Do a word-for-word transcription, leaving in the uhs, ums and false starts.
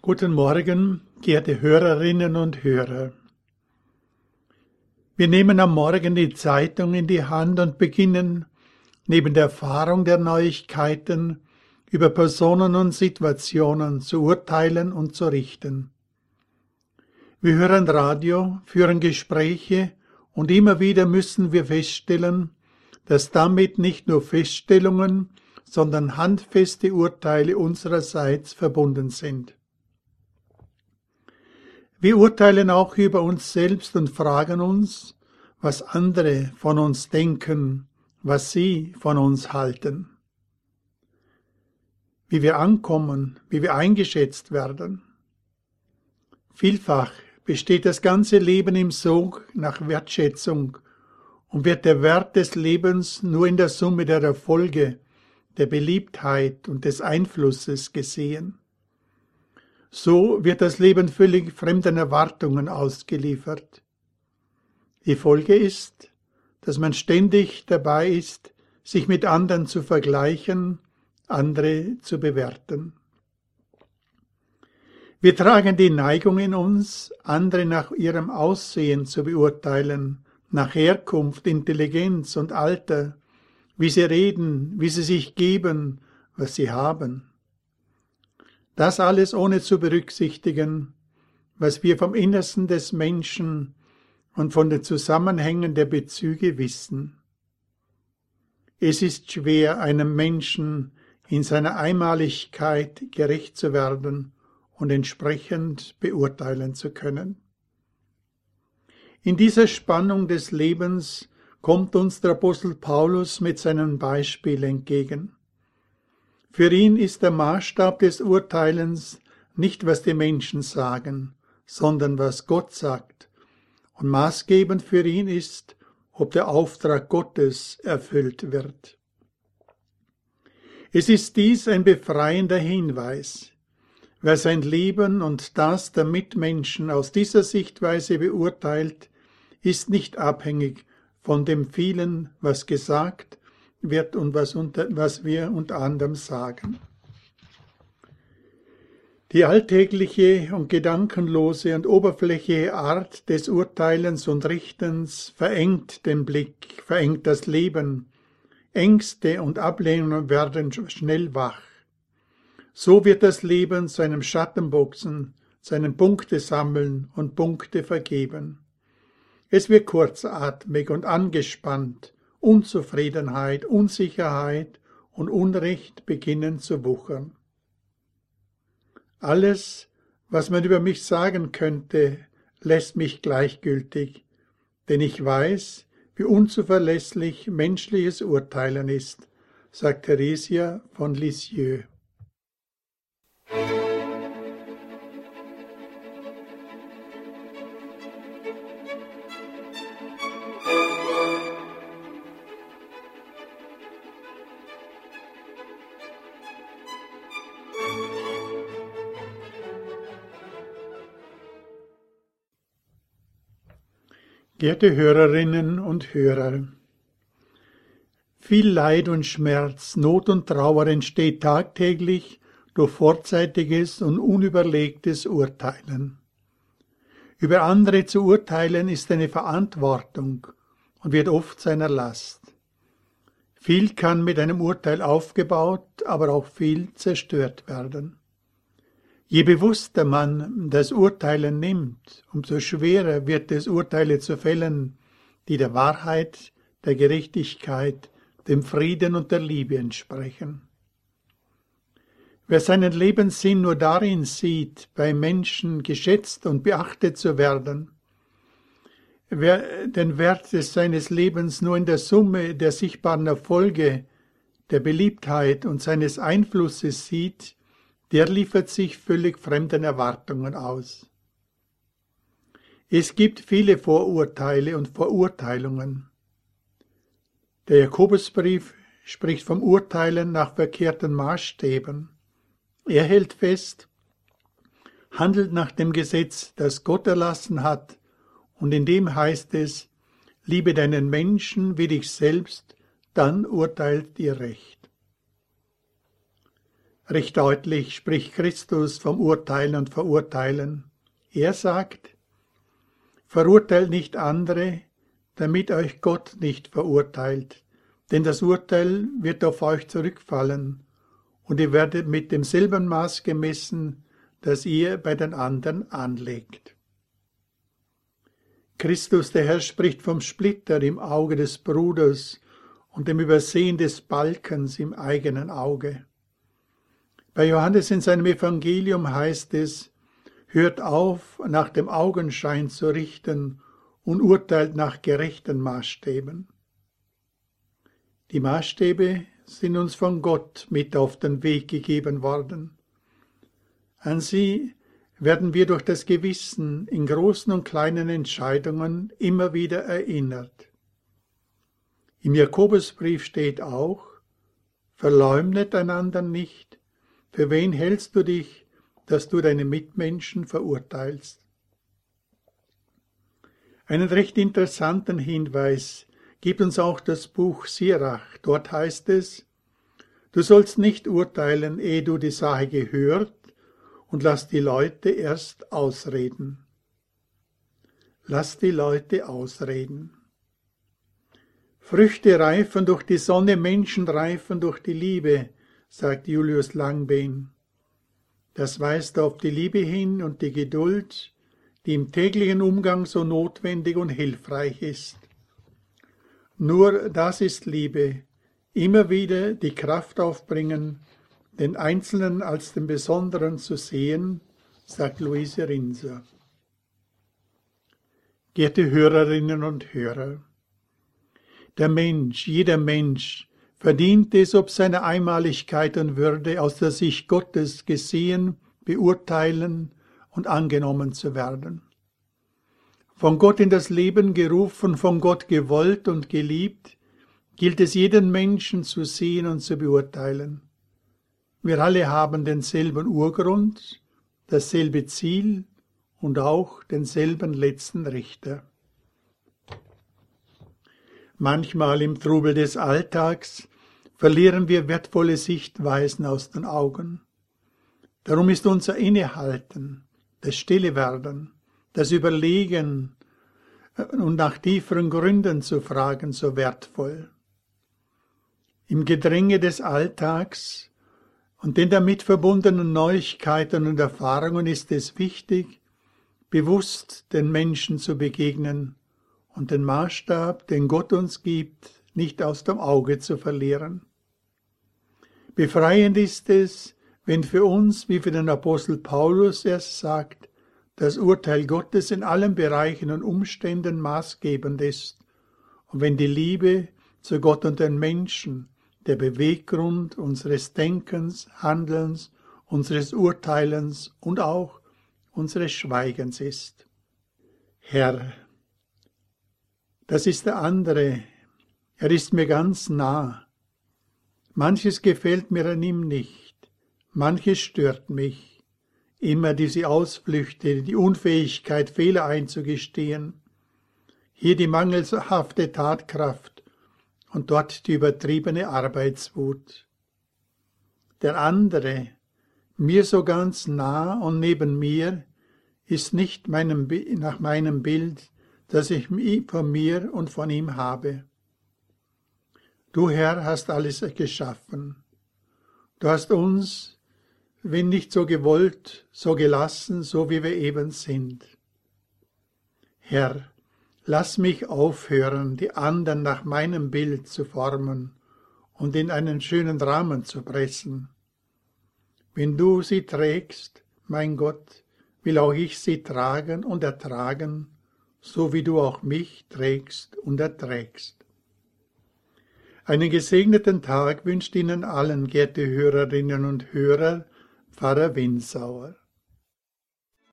Guten Morgen, geehrte Hörerinnen und Hörer. Wir nehmen am Morgen die Zeitung in die Hand und beginnen, neben der Erfahrung der Neuigkeiten, über Personen und Situationen zu urteilen und zu richten. Wir hören Radio, führen Gespräche und immer wieder müssen wir feststellen, dass damit nicht nur Feststellungen, sondern handfeste Urteile unsererseits verbunden sind. Wir urteilen auch über uns selbst und fragen uns, was andere von uns denken, was sie von uns halten, wie wir ankommen, wie wir eingeschätzt werden. Vielfach besteht das ganze Leben im Sog nach Wertschätzung und wird der Wert des Lebens nur in der Summe der Erfolge, der Beliebtheit und des Einflusses gesehen. So wird das Leben völlig fremden Erwartungen ausgeliefert. Die Folge ist, dass man ständig dabei ist, sich mit anderen zu vergleichen, andere zu bewerten. Wir tragen die Neigung in uns, andere nach ihrem Aussehen zu beurteilen, nach Herkunft, Intelligenz und Alter, wie sie reden, wie sie sich geben, was sie haben. Das alles ohne zu berücksichtigen, was wir vom Innersten des Menschen und von den Zusammenhängen der Bezüge wissen. Es ist schwer, einem Menschen in seiner Einmaligkeit gerecht zu werden und entsprechend beurteilen zu können. In dieser Spannung des Lebens kommt uns der Apostel Paulus mit seinem Beispiel entgegen. Für ihn ist der Maßstab des Urteilens nicht, was die Menschen sagen, sondern was Gott sagt. Und maßgebend für ihn ist, ob der Auftrag Gottes erfüllt wird. Es ist dies ein befreiender Hinweis. Wer sein Leben und das der Mitmenschen aus dieser Sichtweise beurteilt, ist nicht abhängig von dem vielen, was gesagt wird und was, unter, was wir unter anderem sagen. Die alltägliche und gedankenlose und oberflächliche Art des Urteilens und Richtens verengt den Blick, verengt das Leben. Ängste und Ablehnungen werden schnell wach. So wird das Leben zu einem Schattenboxen, zu einem Punkte sammeln und Punkte vergeben. Es wird kurzatmig und angespannt. Unzufriedenheit, Unsicherheit und Unrecht beginnen zu wuchern. Alles, was man über mich sagen könnte, lässt mich gleichgültig, denn ich weiß, wie unzuverlässig menschliches Urteilen ist, sagt Theresia von Lisieux. Geehrte Hörerinnen und Hörer, viel Leid und Schmerz, Not und Trauer entsteht tagtäglich durch vorzeitiges und unüberlegtes Urteilen. Über andere zu urteilen ist eine Verantwortung und wird oft seiner Last. Viel kann mit einem Urteil aufgebaut, aber auch viel zerstört werden. Je bewusster man das Urteilen nimmt, umso schwerer wird es, Urteile zu fällen, die der Wahrheit, der Gerechtigkeit, dem Frieden und der Liebe entsprechen. Wer seinen Lebenssinn nur darin sieht, bei Menschen geschätzt und beachtet zu werden, wer den Wert des seines Lebens nur in der Summe der sichtbaren Erfolge, der Beliebtheit und seines Einflusses sieht, der liefert sich völlig fremden Erwartungen aus. Es gibt viele Vorurteile und Verurteilungen. Der Jakobusbrief spricht vom Urteilen nach verkehrten Maßstäben. Er hält fest, handelt nach dem Gesetz, das Gott erlassen hat, und in dem heißt es, liebe deinen Menschen wie dich selbst, dann urteilt ihr recht. Recht deutlich spricht Christus vom Urteilen und Verurteilen. Er sagt, verurteilt nicht andere, damit euch Gott nicht verurteilt, denn das Urteil wird auf euch zurückfallen, und ihr werdet mit demselben Maß gemessen, das ihr bei den anderen anlegt. Christus, der Herr, spricht vom Splitter im Auge des Bruders und dem Übersehen des Balkens im eigenen Auge. Bei Johannes in seinem Evangelium heißt es, hört auf, nach dem Augenschein zu richten und urteilt nach gerechten Maßstäben. Die Maßstäbe sind uns von Gott mit auf den Weg gegeben worden. An sie werden wir durch das Gewissen in großen und kleinen Entscheidungen immer wieder erinnert. Im Jakobusbrief steht auch, verleumdet einander nicht, für wen hältst du dich, dass du deine Mitmenschen verurteilst? Einen recht interessanten Hinweis gibt uns auch das Buch Sirach. Dort heißt es, du sollst nicht urteilen, ehe du die Sache gehört, und lass die Leute erst ausreden. Lass die Leute ausreden. Früchte reifen durch die Sonne, Menschen reifen durch die Liebe, sagt Julius Langben. Das weist auf die Liebe hin und die Geduld, die im täglichen Umgang so notwendig und hilfreich ist. Nur das ist Liebe, immer wieder die Kraft aufbringen, den Einzelnen als den Besonderen zu sehen, sagt Luise Rinser. Geehrte Hörerinnen und Hörer, der Mensch, jeder Mensch, verdient es, ob seiner Einmaligkeit und Würde aus der Sicht Gottes gesehen, beurteilen und angenommen zu werden. Von Gott in das Leben gerufen, von Gott gewollt und geliebt, gilt es jeden Menschen zu sehen und zu beurteilen. Wir alle haben denselben Urgrund, dasselbe Ziel und auch denselben letzten Richter. Manchmal im Trubel des Alltags verlieren wir wertvolle Sichtweisen aus den Augen. Darum ist unser Innehalten, das Stillewerden, das Überlegen und nach tieferen Gründen zu fragen so wertvoll. Im Gedränge des Alltags und den damit verbundenen Neuigkeiten und Erfahrungen ist es wichtig, bewusst den Menschen zu begegnen und den Maßstab, den Gott uns gibt, nicht aus dem Auge zu verlieren. Befreiend ist es, wenn für uns, wie für den Apostel Paulus erst sagt, das Urteil Gottes in allen Bereichen und Umständen maßgebend ist und wenn die Liebe zu Gott und den Menschen der Beweggrund unseres Denkens, Handelns, unseres Urteilens und auch unseres Schweigens ist. Herr, das ist der andere, er ist mir ganz nah. Manches gefällt mir an ihm nicht, manches stört mich. Immer diese Ausflüchte, die Unfähigkeit, Fehler einzugestehen, hier die mangelhafte Tatkraft und dort die übertriebene Arbeitswut. Der andere, mir so ganz nah und neben mir, ist nicht meinem, nach meinem Bild, das ich von mir und von ihm habe. Du, Herr, hast alles geschaffen. Du hast uns, wenn nicht so gewollt, so gelassen, so wie wir eben sind. Herr, lass mich aufhören, die anderen nach meinem Bild zu formen und in einen schönen Rahmen zu pressen. Wenn du sie trägst, mein Gott, will auch ich sie tragen und ertragen, so wie du auch mich trägst und erträgst. Einen gesegneten Tag wünscht Ihnen allen, geehrte Hörerinnen und Hörer, Pfarrer Winsauer.